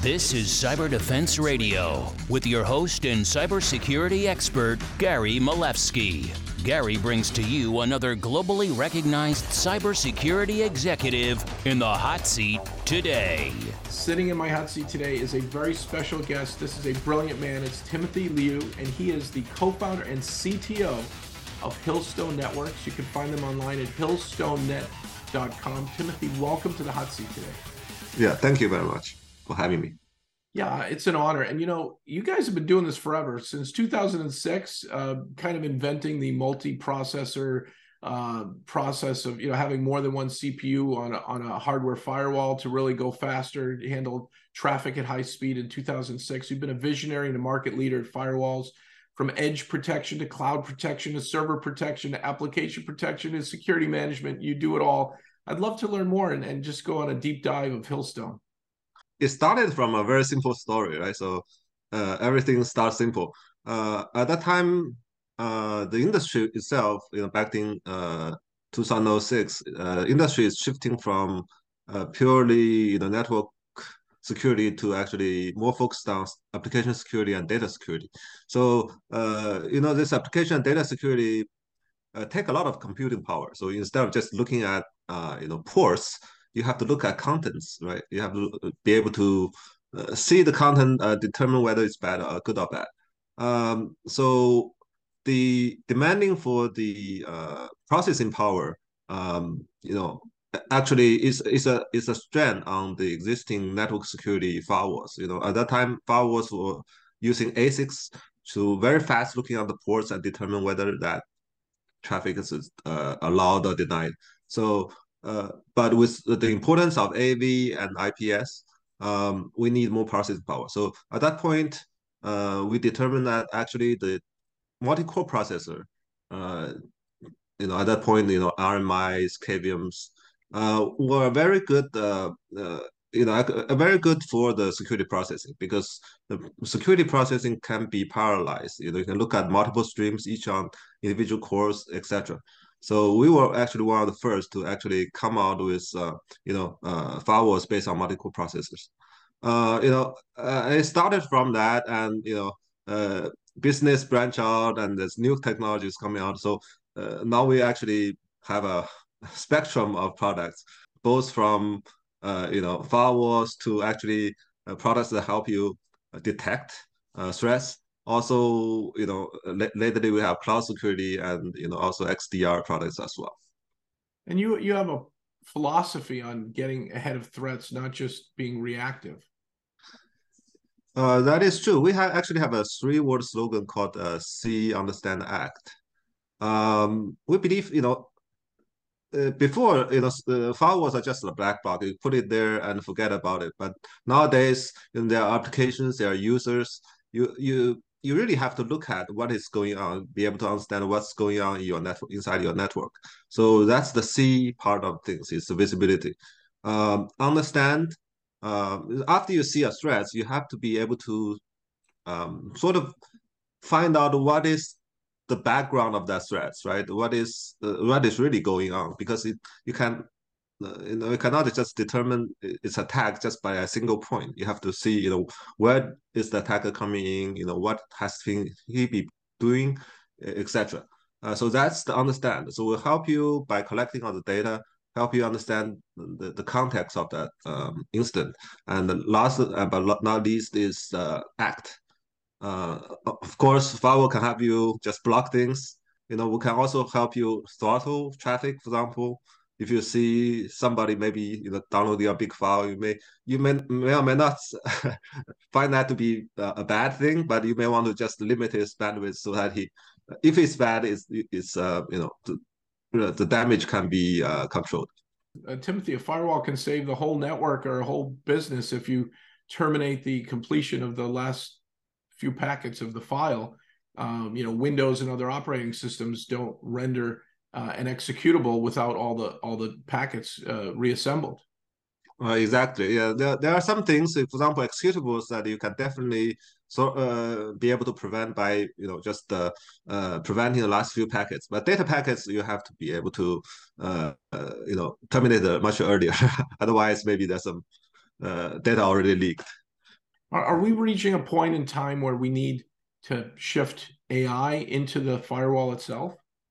This is Cyber Defense Radio with your host and cybersecurity expert, Gary Malevsky. Gary brings to you another globally recognized cybersecurity executive in the hot seat today. Sitting in my hot seat today is a very special guest. This is a brilliant man. It's Timothy Liu, and he is the co-founder and CTO of Hillstone Networks. You can find them online at hillstonenet.com. Timothy, welcome to the hot seat today. Yeah, thank you very much for having me. Yeah, it's an honor. And you know, you guys have been doing this forever, since 2006, kind of inventing the multi-processor process of, having more than one CPU on a hardware firewall to really go faster, handle traffic at high speed in 2006. You've been a visionary and a market leader at firewalls, from edge protection to cloud protection to server protection to application protection to security management. You do it all. I'd love to learn more and just go on a deep dive of Hillstone. It started from a very simple story, right? So everything starts simple. At that time, the industry itself, back in 2006, industry is shifting from purely, network security to actually more focused on application security and data security. So, this application and data security take a lot of computing power. So instead of just looking at, ports, you have to look at contents, right? You have to be able to see the content, determine whether it's bad or good or bad. So the demanding for the processing power, actually is a strain on the existing network security firewalls. At that time, firewalls were using ASICs to very fast looking at the ports and determine whether that traffic is allowed or denied. So but with the importance of AV and IPS, we need more processing power. So at that point, we determined that actually the multi-core processor, at that point, RMIs, KVMs, were very good, very good for the security processing, because the security processing can be parallelized. You can look at multiple streams, each on individual cores, etc. So we were actually one of the first to actually come out with, firewalls based on multi-core processors. It started from that, and business branch out, and there's new technologies coming out. So now we actually have a spectrum of products, both from firewalls to actually products that help you detect threats. Also, lately we have cloud security and also XDR products as well. And you have a philosophy on getting ahead of threats, not just being reactive. That is true. We actually have a 3-word slogan called "See, Understand, Act." We believe, before, the firewalls are just a black box. You put it there and forget about it. But nowadays, there are applications, there are users. You really have to look at what is going on, be able to understand what's going on in your network, inside your network. So that's the C part of things, is the visibility. Understand. After you see a threat, you have to be able to sort of find out what is the background of that threat, right? What is really going on? Because you can, you cannot just determine its attack just by a single point. You have to see, where is the attacker coming in? What has he be doing, etc. So that's the understand. So we'll help you by collecting all the data, help you understand the context of that incident. And the last, but not least, is act. Of course, firewall can help you just block things. We can also help you throttle traffic. For example, if you see somebody maybe downloading a big file, you may or may not find that to be a bad thing, but you may want to just limit his bandwidth so that if it's bad, the damage can be controlled. Timothy, a firewall can save the whole network or a whole business if you terminate the completion of the last few packets of the file. Windows and other operating systems don't render an executable without all the packets reassembled. Exactly. Yeah, there are some things, for example, executables that you can definitely be able to prevent by just preventing the last few packets. But data packets, you have to be able to terminate much earlier. Otherwise, maybe there's some data already leaked. Are we reaching a point in time where we need to shift AI into the firewall itself?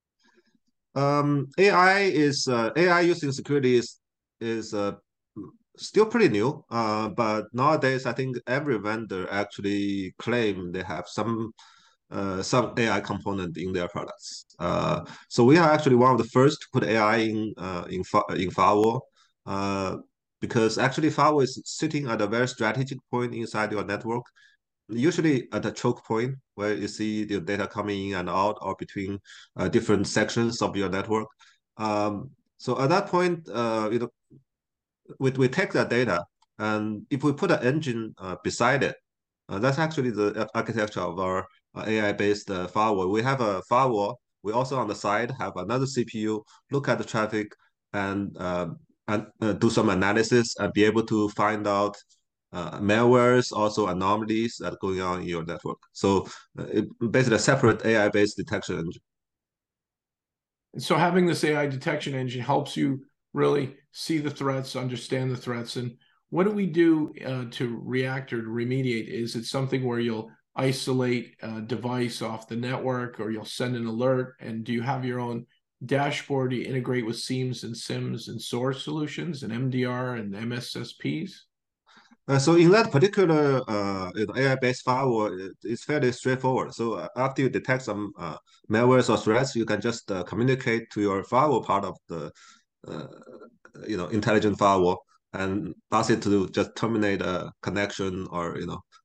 AI using security is still pretty new. But nowadays, I think every vendor actually claim they have some AI component in their products. So we are actually one of the first to put AI in firewall. Uh, because actually firewall is sitting at a very strategic point inside your network, usually at a choke point where you see the data coming in and out or between different sections of your network. So at that point, we take that data, and if we put an engine beside it, that's actually the architecture of our AI-based firewall. We have a firewall. We also on the side have another CPU, look at the traffic, and do some analysis and be able to find out malwares, also anomalies that are going on in your network. So basically a separate AI-based detection engine. So having this AI detection engine helps you really see the threats, understand the threats, and what do we do to react or to remediate? Is it something where you'll isolate a device off the network, or you'll send an alert? And do you have your own dashboard? Do you integrate with SIEMs and SIMs and SOAR solutions and MDR and MSSPs? So in that particular AI-based firewall, it's fairly straightforward. So after you detect some malwares or threats, you can just communicate to your firewall part of the uh, intelligent firewall and ask it to just terminate a connection or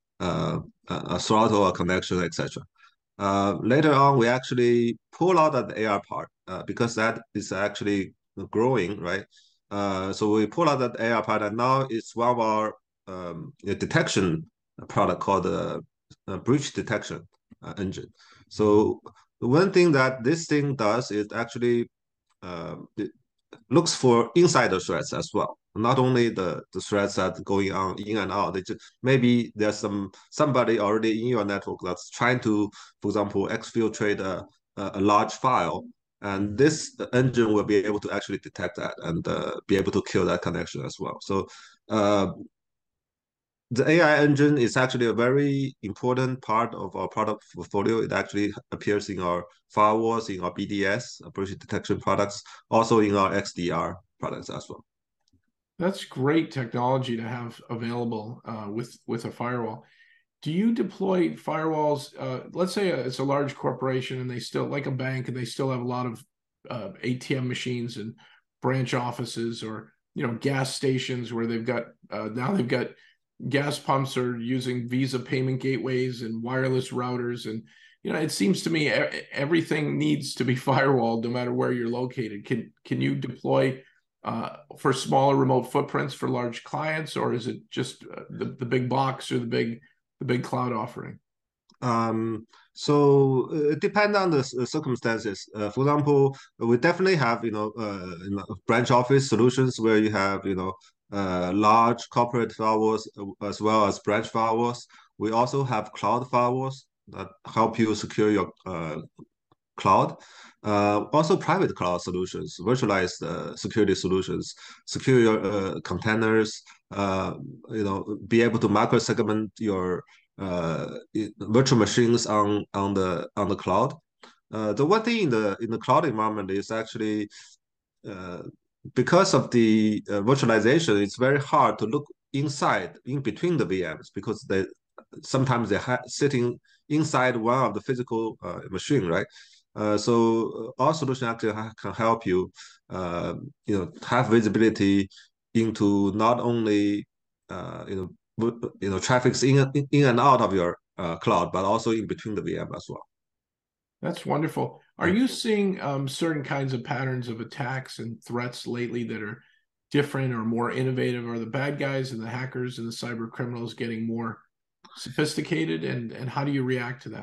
a throttle a connection, etc. Later on, we actually pull out the AR part because that is actually growing, right? So we pull out that AR part, and now it's one of our detection product called the breach detection engine. So one thing that this thing does is actually it looks for insider threats as well. Not only the threats that going on in and out. Maybe there's somebody already in your network that's trying to, for example, exfiltrate a large file, and this engine will be able to actually detect that and be able to kill that connection as well. So uh, the AI engine is actually a very important part of our product portfolio. It actually appears in our firewalls, in our BDS, breach detection products, also in our XDR products as well. That's great technology to have available with a firewall. Do you deploy firewalls? Let's say it's a large corporation and they still, like a bank, and they still have a lot of ATM machines and branch offices, or gas stations where they've got now they've got gas pumps are using Visa payment gateways and wireless routers, and it seems to me everything needs to be firewalled no matter where you're located. Can you deploy for smaller remote footprints for large clients, or is it just the big box or the big cloud offering? So it depends on the circumstances. For example, we definitely have branch office solutions where you have large corporate firewalls as well as branch firewalls. We also have cloud firewalls that help you secure your cloud. Also private cloud solutions, virtualized security solutions, secure your containers. Be able to micro segment your virtual machines on the cloud. The one thing in the cloud environment is actually uh, because of the virtualization, it's very hard to look inside in between the VMs because they sometimes they're sitting inside one of the physical machine, right? So our solution actually can help you, have visibility into not only traffics in and out of your cloud, but also in between the VM as well. That's wonderful. Are you seeing certain kinds of patterns of attacks and threats lately that are different or more innovative? Are the bad guys and the hackers and the cyber criminals getting more sophisticated? And how do you react to that?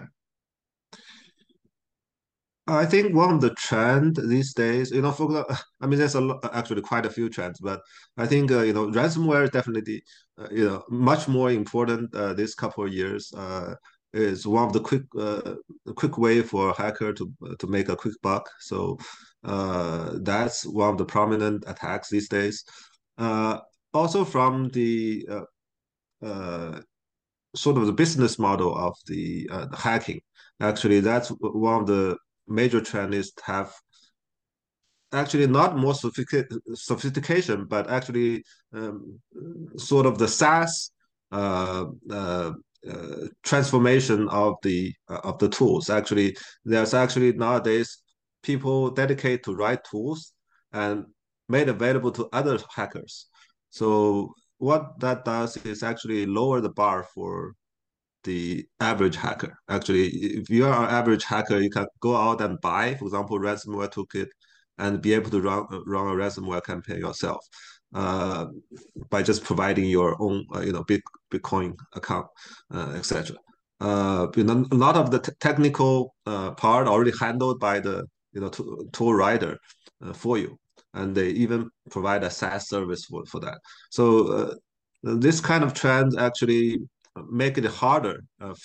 I think one of the trend these days, I mean, there's actually quite a few trends, but I think ransomware is definitely much more important this couple of years. Is one of the quick way for a hacker to make a quick buck. So that's one of the prominent attacks these days. Also from the sort of the business model of the hacking. Actually, that's one of the major trends is to have actually not more sophistication, but actually um, sort of the SaaS uh, uh, transformation of the tools. Actually, there's actually nowadays people dedicate to write tools and made available to other hackers. So what that does is actually lower the bar for the average hacker. Actually, if you are an average hacker, you can go out and buy, for example, ransomware toolkit, and be able to run a ransomware campaign yourself uh, by just providing your own, Bitcoin account, etc. A lot of the technical part already handled by the tool writer for you, and they even provide a SaaS service for that. So this kind of trend actually make it harder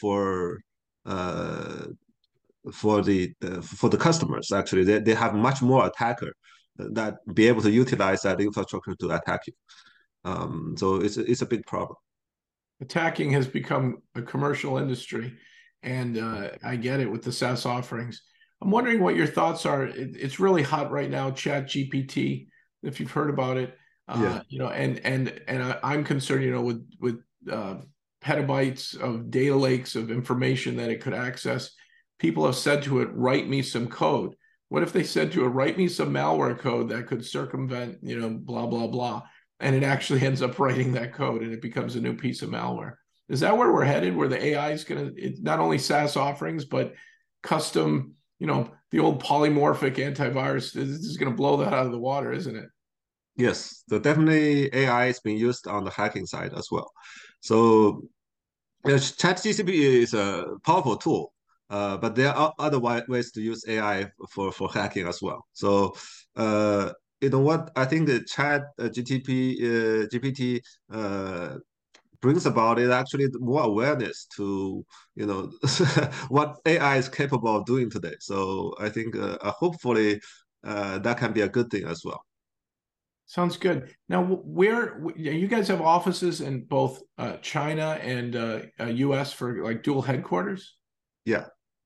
uh, for the customers. Actually, they have much more attacker that be able to utilize that infrastructure to attack you. So it's a big problem. Attacking has become a commercial industry, and I get it with the SaaS offerings. I'm wondering what your thoughts are. It's really hot right now, Chat GPT, if you've heard about it. Yeah. I'm concerned, with uh, petabytes of data lakes of information that it could access. People have said to it, "Write me some code." What if they said to it, "Write me some malware code that could circumvent, blah blah blah," and it actually ends up writing that code and it becomes a new piece of malware? Is that where we're headed, where the AI is going to, not only SaaS offerings, but custom, the old polymorphic antivirus? This is going to blow that out of the water, isn't it? Yes, so definitely AI is being used on the hacking side as well. So ChatGPT is a powerful tool, but there are other ways to use AI for hacking as well. So, what I think the GPT brings about is actually more awareness to what AI is capable of doing today. So I think hopefully that can be a good thing as well. Sounds good. Now, where you guys have offices in both China and US for like dual headquarters? Yeah.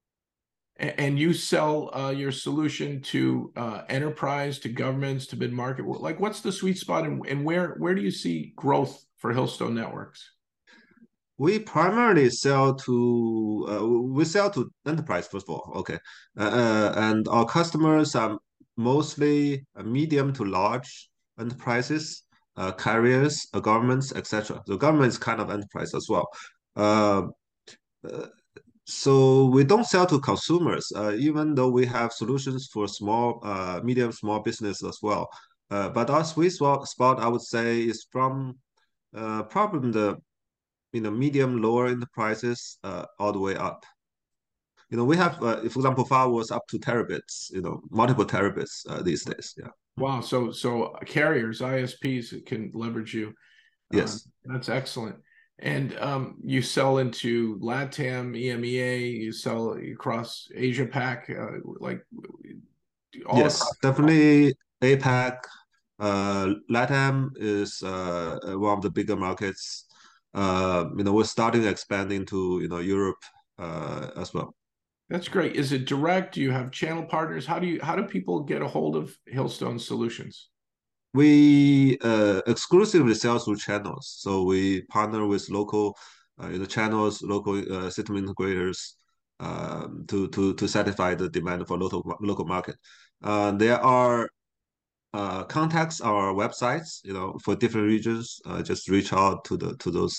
And you sell your solution to enterprise, to governments, to mid-market. Like, what's the sweet spot, and where do you see growth for Hillstone Networks? We primarily sell to enterprise first of all, okay, and our customers are mostly medium to large enterprises, carriers, governments, etc. The government is kind of enterprise as well. Uh, uh, so we don't sell to consumers, even though we have solutions for medium, small business as well. But our sweet spot, I would say, is from probably the medium lower enterprises all the way up. We have, for example, firewalls up to terabits, multiple terabits these days. Yeah. Wow. So carriers, ISPs can leverage you. Yes. That's excellent. And you sell into LATAM, EMEA, you sell across Asia Pac, like all Yes, across. definitely APAC. LATAM is one of the bigger markets. We're starting to expand into Europe as well. That's great. Is it direct? Do you have channel partners? How do people get a hold of Hillstone Solutions? We exclusively sell through channels, so we partner with local channels, local system integrators to satisfy the demand for local market. There are contacts our websites, for different regions. Just reach out to those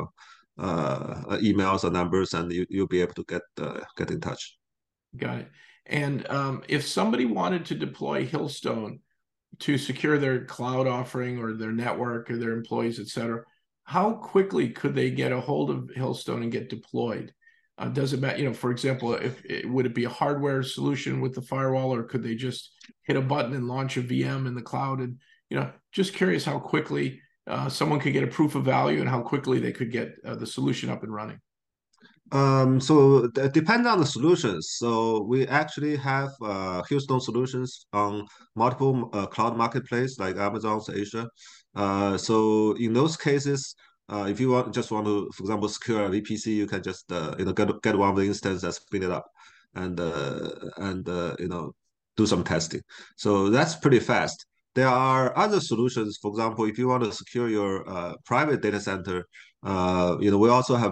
emails or numbers, and you'll be able to get in touch. Got it. And if somebody wanted to deploy Hillstone to secure their cloud offering or their network or their employees, et cetera, how quickly could they get a hold of Hillstone and get deployed? Does it matter, for example, would it be a hardware solution with the firewall, or could they just hit a button and launch a VM in the cloud? And, just curious how quickly someone could get a proof of value and how quickly they could get the solution up and running. So it depends on the solutions. So we actually have Hillstone solutions on multiple cloud marketplace like Amazon's Asia. So in those cases, If you just want to, for example, secure a VPC, you can just get one of the instances and spin it up, and do some testing. So that's pretty fast. There are other solutions. For example, if you want to secure your private data center, we also have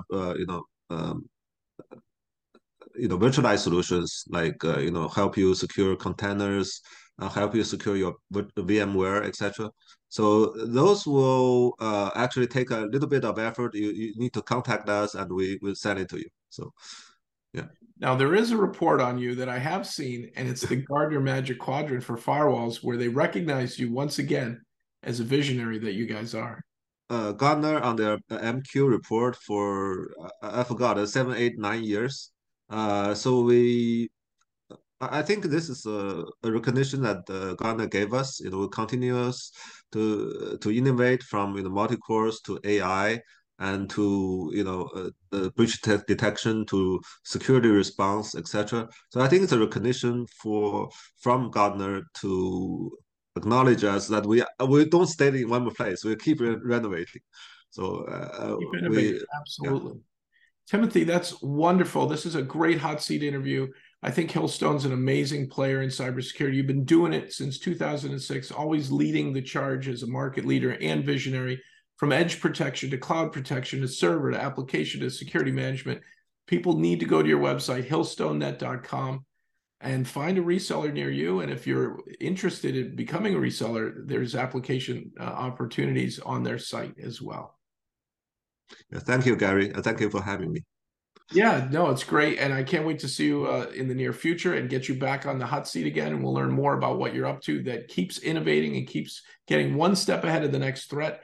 virtualized solutions like help you secure containers, help you secure your VMware, etc. So those will actually take a little bit of effort. You need to contact us, and we will send it to you. So, yeah. Now, there is a report on you that I have seen, and it's the Gartner Magic Quadrant for firewalls, where they recognize you once again as a visionary that you guys are. Gartner on their MQ report for, I forgot, 7, 8, 9 years. So I think this is a recognition that Gartner gave us. We continue to innovate from multi-cores to AI and to breach detection to security response, etc. So I think it's a recognition from Gartner to acknowledge us that we don't stay in one place. We keep renovating. So keep innovating. Absolutely. Yeah. Timothy, that's wonderful. This is a great hot seat interview. I think Hillstone's an amazing player in cybersecurity. You've been doing it since 2006, always leading the charge as a market leader and visionary, from edge protection to cloud protection to server to application to security management. People need to go to your website, hillstonenet.com, and find a reseller near you. And if you're interested in becoming a reseller, there's application opportunities on their site as well. Yeah, thank you, Gary. And thank you for having me. Yeah, no, it's great. And I can't wait to see you in the near future and get you back on the hot seat again. And we'll learn more about what you're up to that keeps innovating and keeps getting one step ahead of the next threat.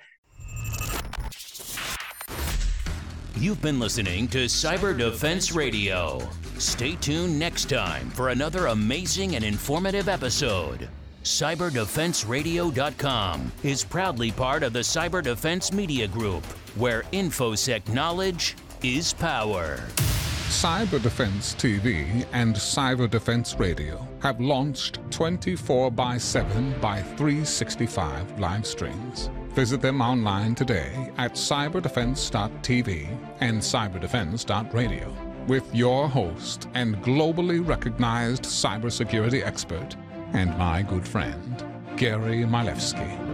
You've been listening to Cyber Defense Radio. Stay tuned next time for another amazing and informative episode. CyberDefenseRadio.com is proudly part of the Cyber Defense Media Group, where InfoSec knowledge is power. Cyber Defense TV and Cyber Defense Radio have launched 24/7 by 365 live streams. Visit them online today at cyberdefense.tv and cyberdefense.radio with your host and globally recognized cybersecurity expert and my good friend, Gary Milewski.